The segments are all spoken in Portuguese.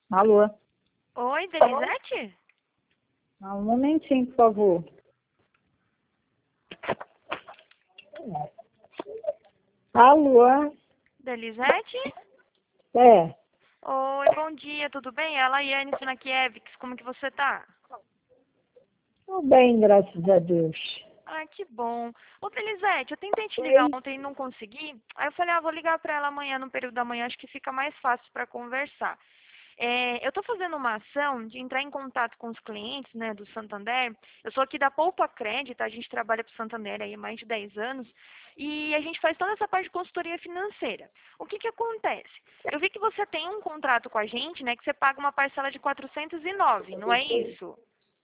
Alô? Oi, Denizete? Um momentinho, por favor. Alô? Denizete? É, Oi, bom dia, tudo bem? Ela e Laiane Sinakiewicz, como que você tá? tudo bem, graças a Deus. Ah, que bom. Ô, Denizete, eu tentei te ligar ontem e não consegui. Aí eu falei, vou ligar pra ela amanhã, no período da manhã, acho que fica mais fácil pra conversar. Eu estou fazendo uma ação de entrar em contato com os clientes, né, do Santander. Eu sou aqui da Poupa Crédito, a gente trabalha para o Santander aí há mais de 10 anos e a gente faz toda essa parte de consultoria financeira. O que que acontece? Eu vi que você tem um contrato com a gente, né, que você paga uma parcela de 409, não é isso?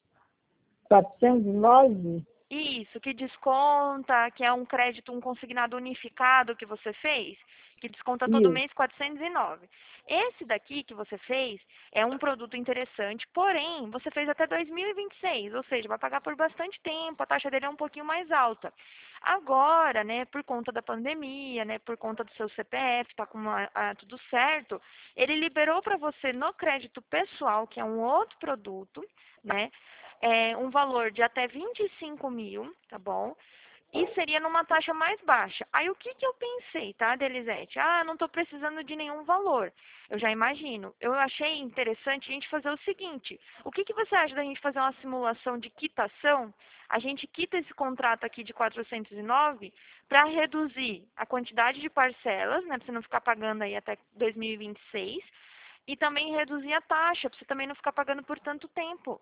409? Isso, que desconta, que é um crédito, um consignado unificado que você fez, que desconta todo Isso. mês 409. Esse daqui que você fez é um produto interessante, porém, você fez até 2026, ou seja, vai pagar por bastante tempo, a taxa dele é um pouquinho mais alta. Agora, né, por conta da pandemia, né, por conta do seu CPF, tá com tudo certo, ele liberou para você no crédito pessoal, que é um outro produto, né, um valor de até 25 mil, tá bom? E seria numa taxa mais baixa. Aí o que que eu pensei, tá, Delisete? Não estou precisando de nenhum valor. Eu já imagino. Eu achei interessante a gente fazer o seguinte. O que que você acha da gente fazer uma simulação de quitação? A gente quita esse contrato aqui de 409 para reduzir a quantidade de parcelas, né, para você não ficar pagando aí até 2026, e também reduzir a taxa, para você também não ficar pagando por tanto tempo.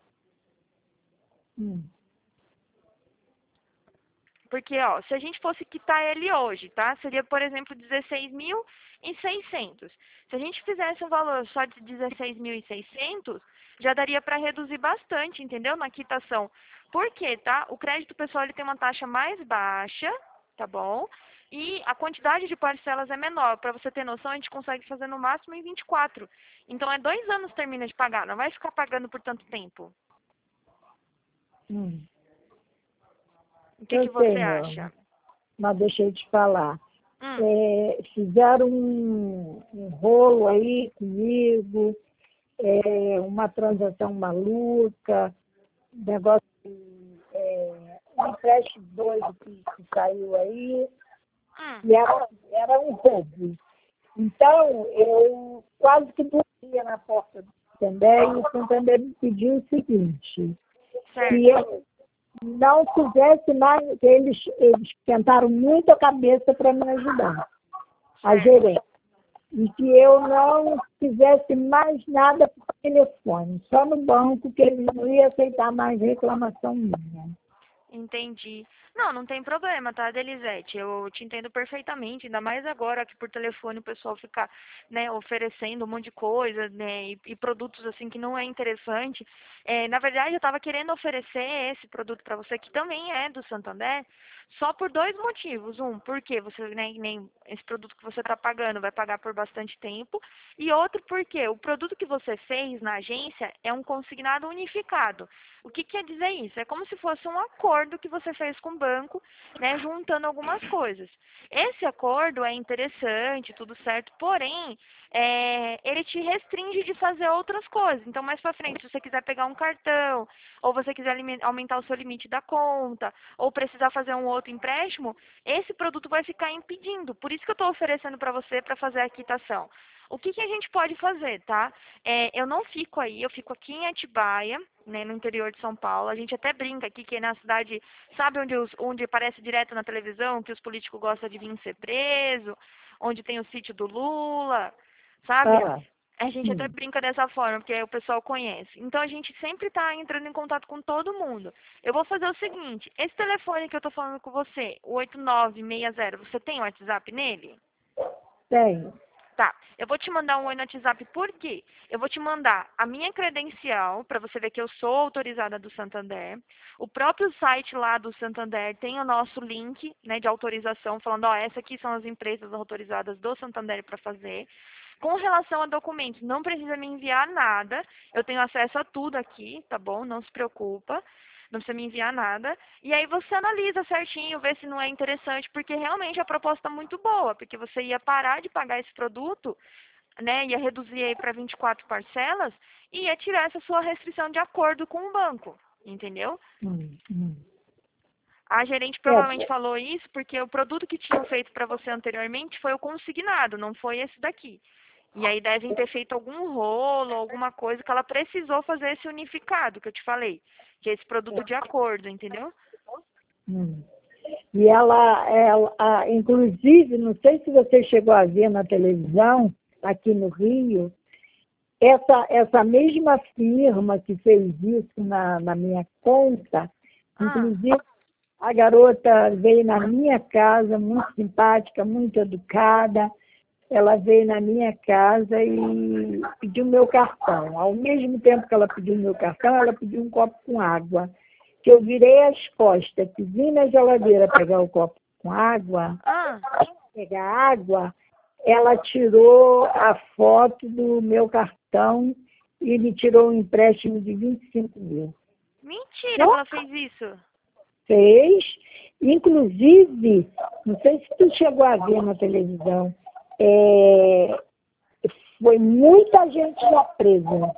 Hum. Porque, ó, se a gente fosse quitar ele hoje, tá? Seria, por exemplo, 16.600. Se a gente fizesse um valor só de 16.600, já daria para reduzir bastante, entendeu? Na quitação. Por quê, tá? O crédito pessoal ele tem uma taxa mais baixa, tá bom? E a quantidade de parcelas é menor. Para você ter noção, a gente consegue fazer no máximo em 24. Então, é 2 anos termina de pagar. Não vai ficar pagando por tanto tempo. Hum. O que que Eu você sei, meu amor, acha? mas deixa eu te falar. Hum, Fizeram um rolo aí comigo, uma transação maluca, negócio, um empréstimo doido que saiu aí, hum. e era um roubo. Então, eu quase que dormia na porta do Santander, e o Santander me pediu o seguinte, que Certo. eu não fizesse mais, que eles tentaram muito a cabeça para me ajudar, a Certo. gerente, e que eu não fizesse mais nada por telefone, só no banco, que eles não iam aceitar mais reclamação minha. Entendi. Não, não tem problema, tá, Delisete? Eu te entendo perfeitamente, ainda mais agora que por telefone o pessoal fica, né, oferecendo um monte de coisa, né, e produtos assim que não é interessante. Na verdade, eu estava querendo oferecer esse produto para você, que também é do Santander, só por dois motivos. Um, porque você, né, nem esse produto que você está pagando vai pagar por bastante tempo, e outro, porque o produto que você fez na agência é um consignado unificado. O que quer dizer isso? É como se fosse um acordo que você fez com o banco, né, juntando algumas coisas. Esse acordo é interessante, tudo certo, porém, ele te restringe de fazer outras coisas. Então, mais para frente, se você quiser pegar um cartão, ou você quiser aumentar o seu limite da conta, ou precisar fazer um outro empréstimo, esse produto vai ficar impedindo. Por isso que eu estou oferecendo para você para fazer a quitação. O que que a gente pode fazer, tá? Eu não fico aí, eu fico aqui em Atibaia, né, no interior de São Paulo. A gente até brinca aqui que na cidade, sabe onde aparece direto na televisão que os políticos gostam de vir ser preso, onde tem o sítio do Lula, sabe? Ah, A gente até hum, brinca dessa forma, porque o pessoal conhece. Então a gente sempre está entrando em contato com todo mundo. Eu vou fazer o seguinte, esse telefone que eu estou falando com você, o 8960, você tem WhatsApp nele? tem. Tá, eu vou te mandar um oi no WhatsApp, por quê? Eu vou te mandar a minha credencial, para você ver que eu sou autorizada do Santander. O próprio site lá do Santander tem o nosso link, né, de autorização, falando, ó, essa aqui são as empresas autorizadas do Santander para fazer. Com relação a documentos, não precisa me enviar nada, eu tenho acesso a tudo aqui, tá bom? Não se preocupa, não precisa me enviar nada. E aí você analisa certinho, vê se não é interessante, porque realmente a proposta é muito boa, porque você ia parar de pagar esse produto né, ia reduzir aí para 24 parcelas e ia tirar essa sua restrição de acordo com o banco, entendeu? Hum. A gerente provavelmente falou isso porque o produto que tinham feito para você anteriormente foi o consignado, não foi esse daqui. E aí devem ter feito algum rolo, alguma coisa que ela precisou fazer esse unificado que eu te falei, que é esse produto de acordo, entendeu? E inclusive, não sei se você chegou a ver na televisão, aqui no Rio, essa mesma firma que fez isso na minha conta, inclusive a garota veio na minha casa, muito simpática, muito educada, ela veio na minha casa e pediu meu cartão. Ao mesmo tempo que ela pediu meu cartão, ela pediu um copo com água. Que eu virei as costas, que vim na geladeira pegar o copo com água, pegar água, ela tirou a foto do meu cartão e me tirou um empréstimo de 25 mil. Mentira, ela fez isso. Fez. Inclusive, não sei se tu chegou a ver na televisão, foi muita gente já presa.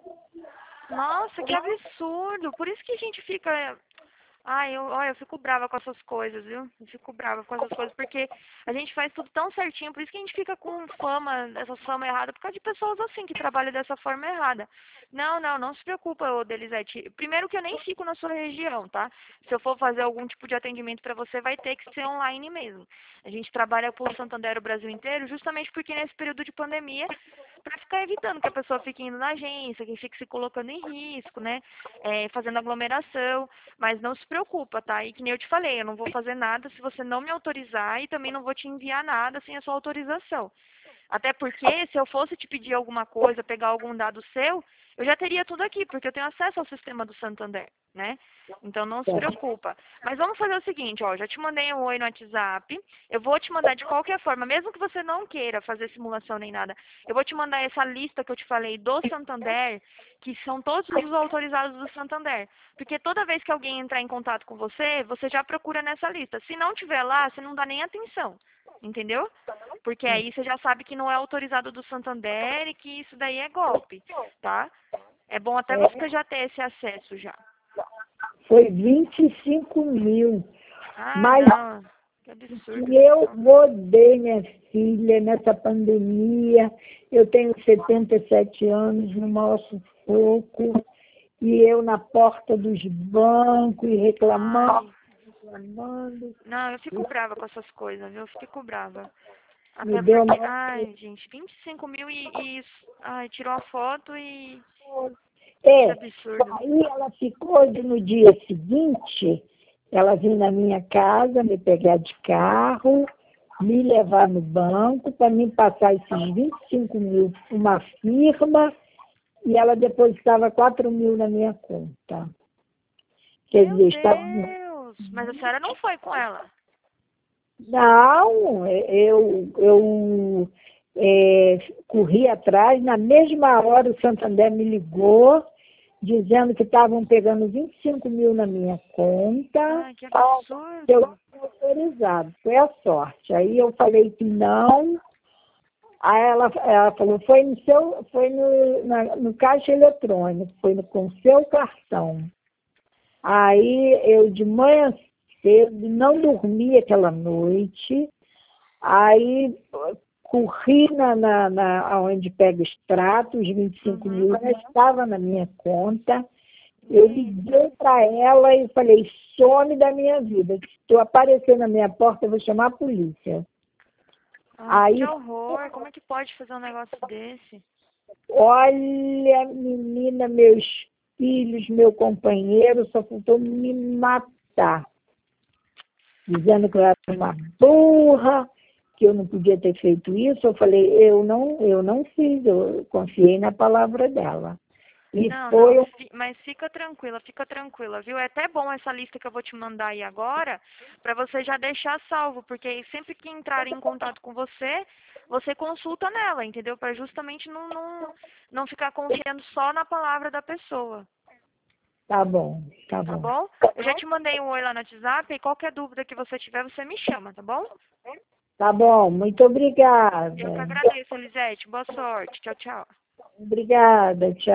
Nossa, que absurdo. Por isso que a gente fica... Ai, eu fico brava com essas coisas, viu? Eu fico brava com essas coisas, porque a gente faz tudo tão certinho, por isso que a gente fica com fama, essa fama errada, por causa de pessoas assim, que trabalham dessa forma errada. Não se preocupa, ô Delisete. Primeiro que eu nem fico na sua região, tá? Se eu for fazer algum tipo de atendimento para você, vai ter que ser online mesmo. A gente trabalha com o Santander o Brasil inteiro, justamente porque nesse período de pandemia, para ficar evitando que a pessoa fique indo na agência, que fique se colocando em risco, né? Fazendo aglomeração, mas não se preocupa, tá? E que nem eu te falei, eu não vou fazer nada se você não me autorizar e também não vou te enviar nada sem a sua autorização. Até porque, se eu fosse te pedir alguma coisa, pegar algum dado seu, eu já teria tudo aqui, porque eu tenho acesso ao sistema do Santander, né? Então não se preocupa. Mas vamos fazer o seguinte, ó, já te mandei um oi no WhatsApp, eu vou te mandar de qualquer forma, mesmo que você não queira fazer simulação nem nada, eu vou te mandar essa lista que eu te falei do Santander, que são todos os autorizados do Santander. Porque toda vez que alguém entrar em contato com você, você já procura nessa lista. Se não tiver lá, você não dá nem atenção. Entendeu? Porque aí você já sabe que não é autorizado do Santander e que isso daí é golpe, tá? É bom até você já ter esse acesso já. Foi 25 mil. Mas Não, que absurdo. eu rodei, minha filha, nessa pandemia. Eu tenho 77 anos, no maior sufoco, e eu na porta dos bancos e reclamando. Não, eu fico brava com essas coisas, viu? Eu fico brava. Me Até deu porque, gente, 25 mil tirou a foto e... Que absurdo. Aí ela ficou no dia seguinte, ela veio na minha casa, me pegar de carro, me levar no banco para me passar esses 25 mil para uma firma e ela depositava 4 mil na minha conta. Quer Meu dizer, Deus! Mas a senhora não foi com ela? Não, eu corri atrás, na mesma hora o Santander me ligou, dizendo que estavam pegando 25 mil na minha conta. Ai, que absurdo. Eu fui autorizado, foi a sorte. Aí eu falei que não. Aí ela falou, foi no caixa eletrônico, com o seu cartão. Aí eu de manhã cedo, não dormi aquela noite, aí corri onde pega extrato, os 25 mil já estava na minha conta. Eu liguei para ela e falei, some da minha vida. Se tu aparecer na minha porta, eu vou chamar a polícia. Ai, que horror, como é que pode fazer um negócio desse? Olha, menina, meus filhos, meu companheiro, só faltou me matar. Dizendo que eu era uma burra, que eu não podia ter feito isso. Eu falei, eu não fiz, eu confiei na palavra dela. E mas fica tranquila, viu? É até bom essa lista que eu vou te mandar aí agora, para você já deixar salvo, porque sempre que entrarem em contato com você, você consulta nela, entendeu? Para justamente não ficar confiando só na palavra da pessoa. Tá bom. Tá bom? Eu já te mandei um oi lá no WhatsApp e qualquer dúvida que você tiver, você me chama, tá bom? Tá bom, muito obrigada. Eu que agradeço, Elisete. Boa sorte. Tchau, tchau. Obrigada, tchau.